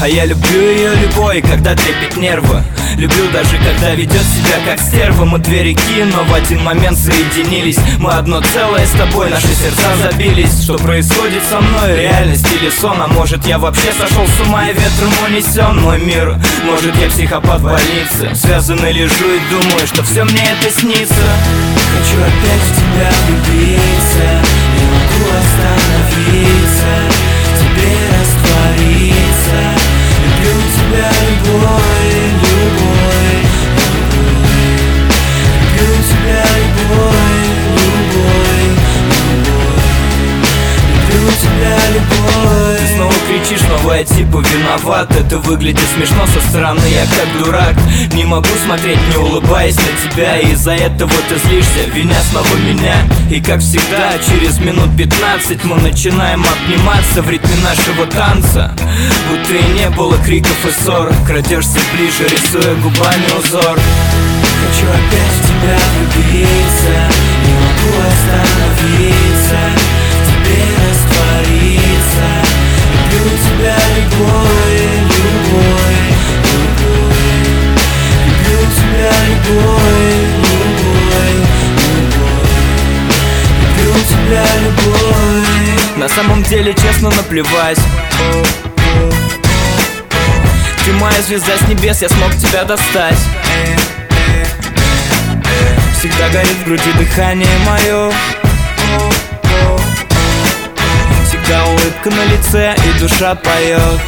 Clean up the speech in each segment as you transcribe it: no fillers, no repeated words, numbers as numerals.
А я люблю ее любой, когда трепет нервы. Люблю даже когда ведет себя как стерва. Мы две реки, но в один момент соединились. Мы одно целое с тобой, наши сердца забились. Что происходит со мной, реальность или сон? А может я вообще сошел с ума и ветром унесен мой мир? Может я психопат в больнице? Связанный лежу и думаю, что все мне это снится. Хочу опять в тебя влюбиться, не могу остановиться, в тебе раствориться. Люблю тебя любой, любой, любой. Люблю тебя любой, любой, любой. Люблю тебя любой. Ты снова кричишь, новая типа виноват. Это выглядит смешно со стороны, я как дурак. Не могу смотреть, не улыбаясь на тебя. И из-за этого ты злишься, виня снова меня. И как всегда, через минут 15 мы начинаем обниматься в ритме нашего танца. Будто и не было криков и ссор. Крадешься ближе, рисуя губами узор. Хочу опять в тебя влюбиться, не могу остановиться, в тебе раствориться. Люблю тебя любой, любой, любой. Люблю тебя любой, любой, любой. Люблю тебя любой. На самом деле, честно, наплевать. Ты моя звезда с небес, я смог тебя достать. Всегда горит в груди дыхание мое. Всегда улыбка на лице и душа поет.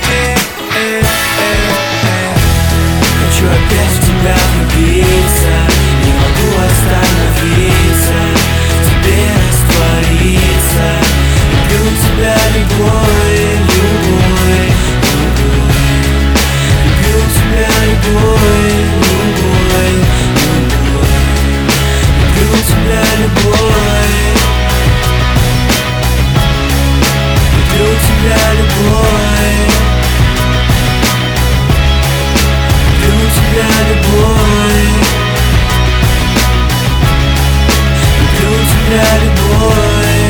Хочу опять в тебя влюбиться, не могу остановиться, в тебе раствориться. Люблю тебя любой, любой, любой. Люблю тебя любой, любой, любой. Люблю тебя любой. Люблю тебя любой. Люблю тебя любой. Люблю тебя любой.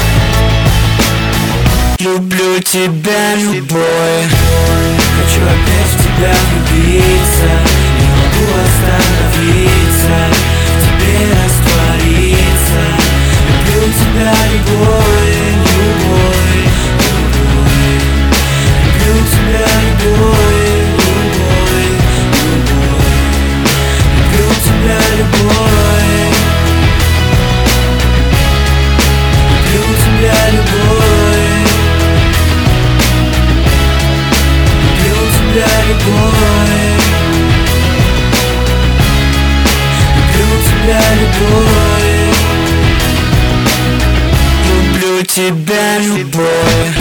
Люблю тебя любой. Хочу опять в тебя влюбиться, не могу остановиться, в тебе раствориться. Люблю тебя любой, любой, любой. Люблю тебя любой, любой, любой. Люблю тебя любой. Люблю тебя любой. Люблю тебя любой. Люблю тебя любой. Люблю тебя любой.